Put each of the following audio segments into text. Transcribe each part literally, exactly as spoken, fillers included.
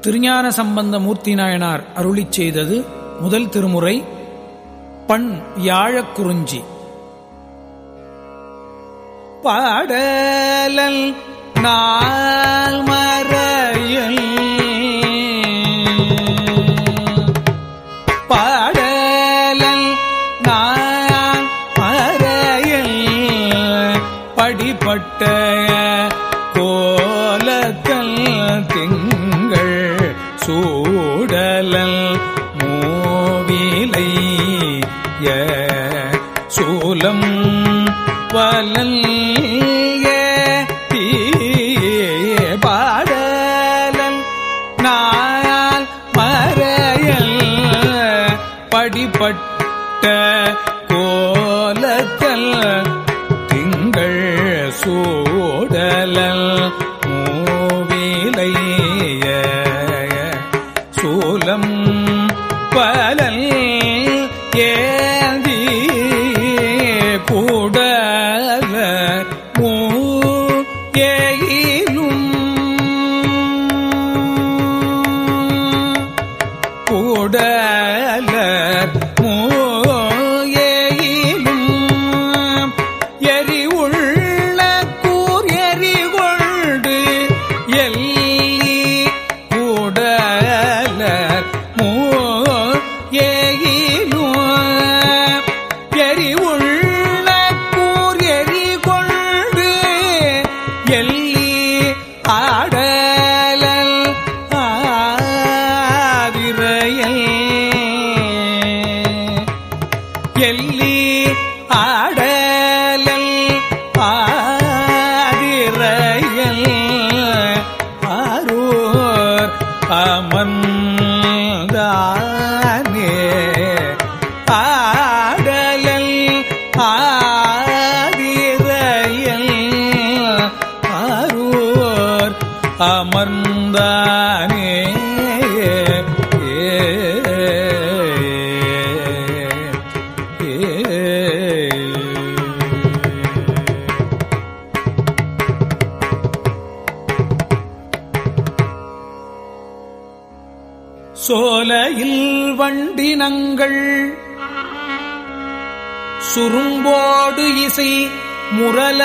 திருஞான சம்பந்த மூர்த்தி நாயனார் அருளிச் செய்தது முதல் திருமுறை. பண் யாழக்குறிஞ்சி. பாடலல் நாள் மறையல் பாடலல் நாள் மறையல் படிப்பட்ட கோலக்கல் திங்கள் சூடலல் மூவிலை சூலம் வலல் பாடலன் நாள் மறையல் படிப்பட்ட கோலக்கல் திங்கள் சூடலல் மூவிலை சூலம் பலல் ஏந்தி கூடல மூயிலும் கூடல மூயிலும் எரி உள்ள கூர் எரி கொண்டு எல்லி கூடல எல்லி ஆடலல் ஆதிரையல் ஆரூர் அமர்ந்தானே ஆடலல் ஆதிரையல் ஆரூர் அமர்ந்தானே சோலையில் வண்டினங்கள் சுரும்போடு இசை முரல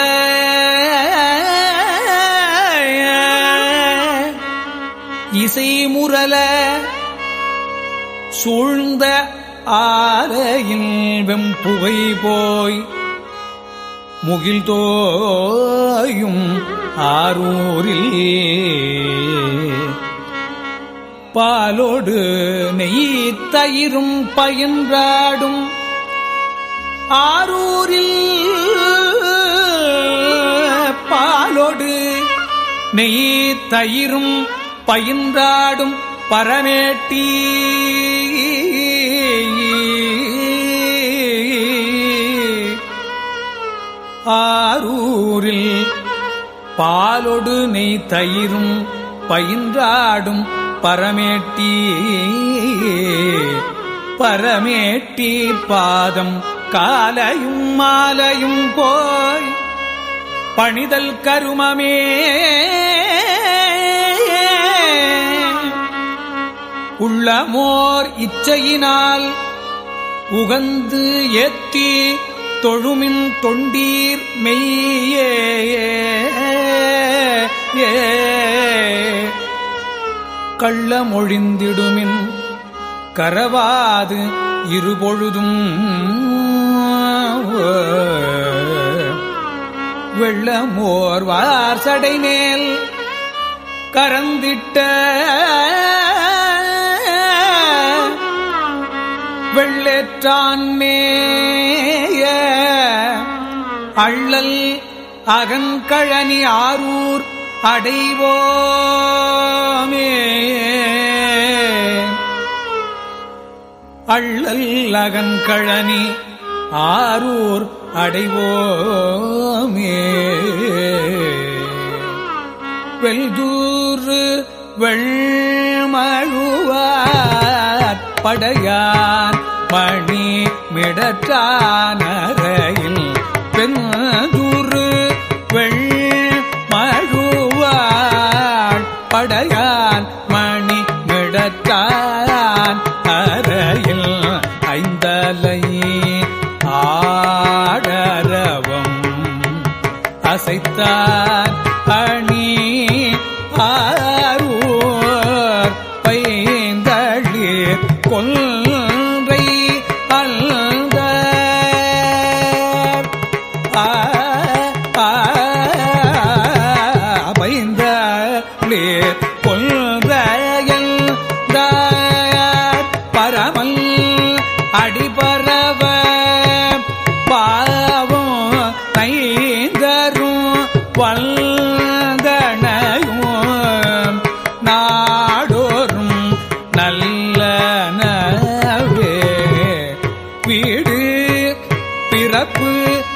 இசை முரல சூழ்ந்த ஆலையில் வெம்புகை போய் முகில் தோயும் ஆரூரில் பாலோடு நெய் தயிரும் பயின்றாடும் ஆரூரில் பாலோடு நெய் தயிரும் பயின்றாடும் பரமேட்டி ஆரூரில் பாலோடு நெய் தயிரும் பயின்றாடும் பரமேட்டி பரமேட்டி பாதம் காலையும் மாலையும் போய் பணிதல் கருமமே உள்ளமோர் இச்சையினால் உகந்து ஏத்தி தொழுமின் தொண்டீர் மெய்யே கள்ளமொழிந்திடுமின் கரவாது இருபொழுதும் வெள்ளமோர் வார்சடை மேல் கரந்திட்ட வெள்ளேற்றான் மேய அள்ளல் அகன்கழனி ஆரூர் அடைவோமே அள்ளல் அகன்கழனி ஆரூர் அடைவோமே வெல்தூர் வெள்மழுவார் படையார் மணி மிடற்றானரையில் பெண்தூர் வெள்மழுவார் படையான் மணி அணி ஆரூர் பைந்தளிர் கொன்றை அல்த பைந்தளிர் கொன்றையல் பரமல் அடிபரவ பாவம் தைந்தரும் வல்கணையும் நாடோறும் நல்லனவே வீடு பிறப்பு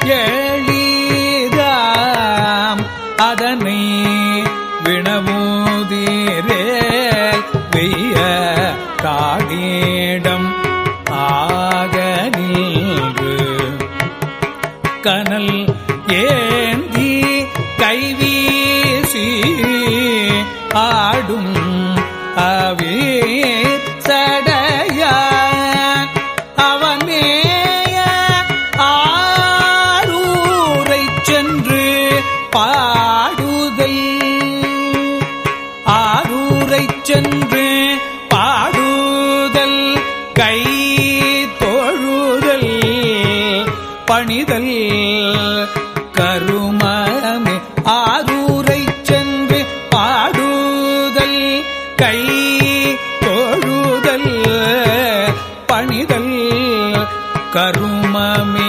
எளிதாம் அதனை வினமுதீரே வெய்ய காடிடம் ஆக நின்று கனல் ஏந்தி கைவீசி ஆடும் அவே சடையான் அவனேய ஆரூரைச் சென்று பாடுதல் ஆரூரைச் சென்று பாடுதல் கை தொழுதல் பணிதல் கருமமே ஆரூரைச் சென்று பாடுதல் கை தொழுதல் பணிதல் கருமமே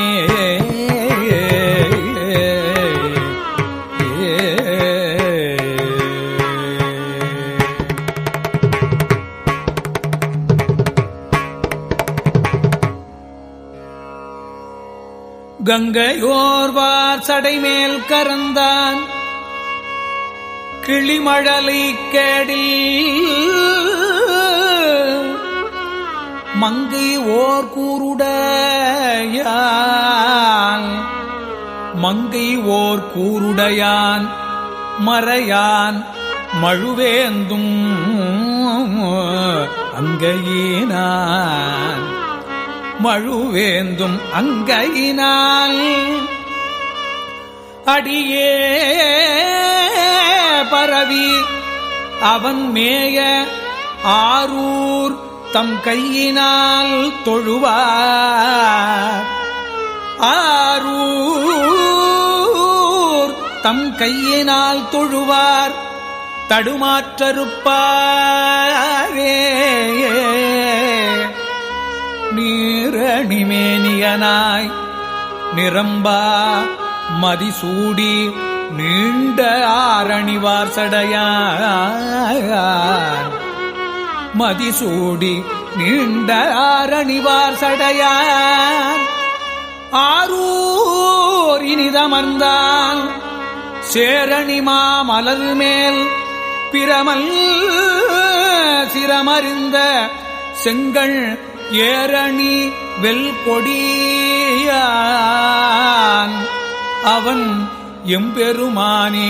கங்கையோர்வார் சடைமேல் கரந்தான் கிளிமழலை கேடில் மங்கை ஓர் கூருடையான் மங்கை ஓர் கூருடையான் மறையான் மழுவேந்தும் அங்கையினான் மழுவேந்தும் அங்கையினால் அடியே பரவி அவன் மேய ஆரூர் தம் கையினால் தொழுவார் ஆரூர் தம் கையினால் தொழுவார் தடுமாற்றறுப்பாரே நீரணிமேனியனாய் நிரம்பா மதிசூடி நீண்ட ஆரணிவார் சடையான் மதிசூடி நீண்ட ஆரணிவார் சடையான் ஆரூர் இனிதமர்ந்தான் சேரணிமா மலர் மேல் பிரமல் சிரமறிந்த செங்கண் ஏரணி வெல்கொடியான் அவன் எம்பெருமானே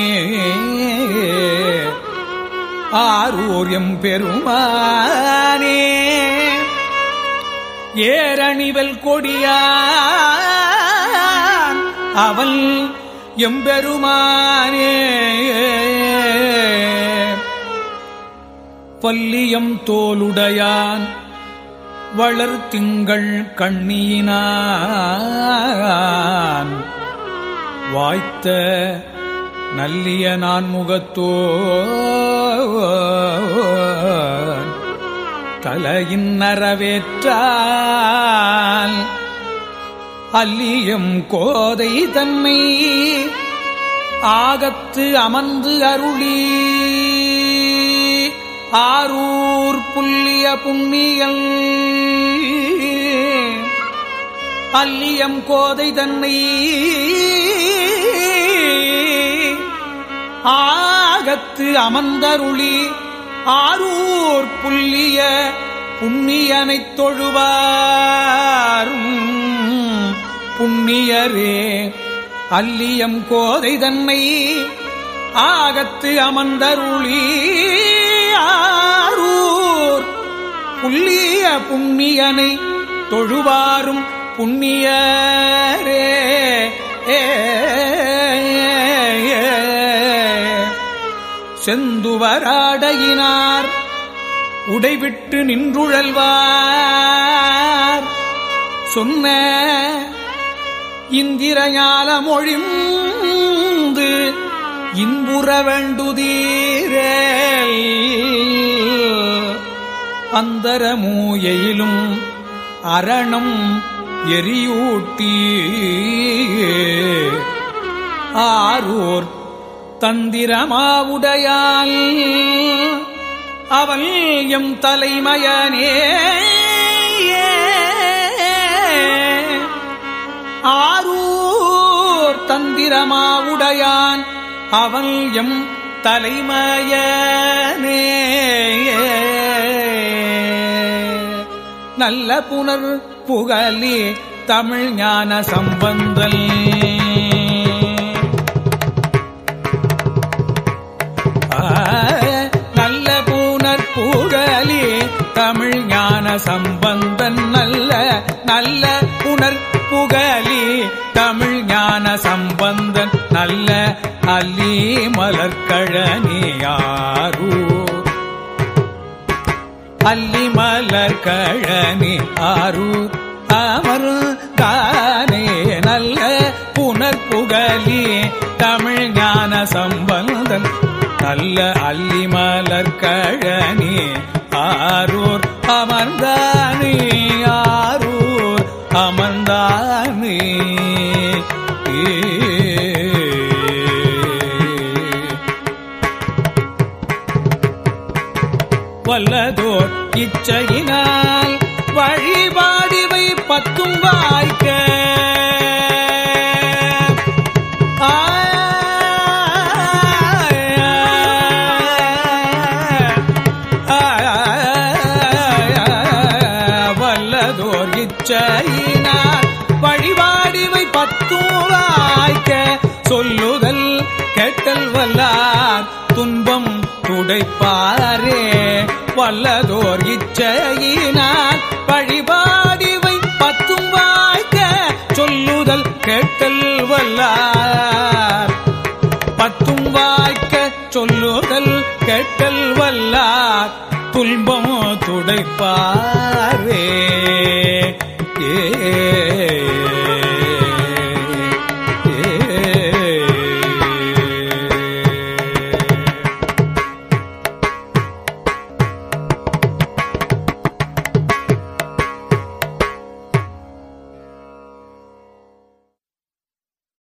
ஆரூர் எம்பெருமானே ஏரணி வெல்கொடியான் அவன் எம்பெருமானே பல்லியம் தோலுடையான் வளர் திங்கள் கண்ணியினான் வாய்த்த நல்லிய நான் முகத்தோ தலையின் நரவேற்றால் அல்லியம் கோதை தன்னை ஆகத்து அமர்ந்து அருளி ஆரூர் புல்லிய புண்ணியல் அல்லியம் கோதை தன்னை ஆகத்து அமர்ந்தருளி ஆரூர் புல்லிய புண்ணியனைத் தொழுவார் புண்ணியரே அல்லியம் கோதை தன்னை ஆகத்து அமர்ந்தருளி ஆரூர் புல்லிய புண்ணியனை தொழுவாரும் புண்ணியரே ஏ செந்துவராடையினார் உடைவிட்டு நின்றுழல்வார் சொன்ன இந்திரஞால மொழிந்து இன்புற வேண்டுதீரேல் அந்தரமூயிலும் அரணம் எரியூட்டி ஆரூர் தந்திரமாவுடையால் அவள் எம் தலைமயனே ஆரூர் தந்திரமாவுடையான் அவள் எம் தலைமயனே நல்ல புனர் புகழி தமிழ் ஞான சம்பந்தல் நல்ல புனர் புகழி தமிழ் ஞான சம்பந்தன் நல்ல நல்ல புனர் புகழி தமிழ் ஞான சம்பந்தன் நல்ல அல்லி மலர்கழனியாரூ அல்லி மலர்கழனி ஆரூர் அமர்ந்தானே நல்ல புனர்புகலி தமிழ் ஞான சம்பந்தன் நல்ல அல்லி மலர்கழனி ஆரூர் அமர்ந்தானே ஆரூர் அமர்ந்தானே வல்லதோர் இச்சையினால் வழிபாடிவை பத்தும் வாய்க்க வல்லதோர் இச்சையினால் வழிபாடிவை பத்தும் வாய்க்க சொல்லுதல் கேட்டல் வல்லார் துன்பம் துடைப்பாரே வல்லதோர் இச்சையினால் வழிபாடிவை பத்தும் வாய்க்க சொல்லுதல் கேட்டல் வல்லார் பத்தும் வாய்க்க சொல்லுதல் கேட்டல் வல்லார் துன்பம் துடைப்பாரே ஏ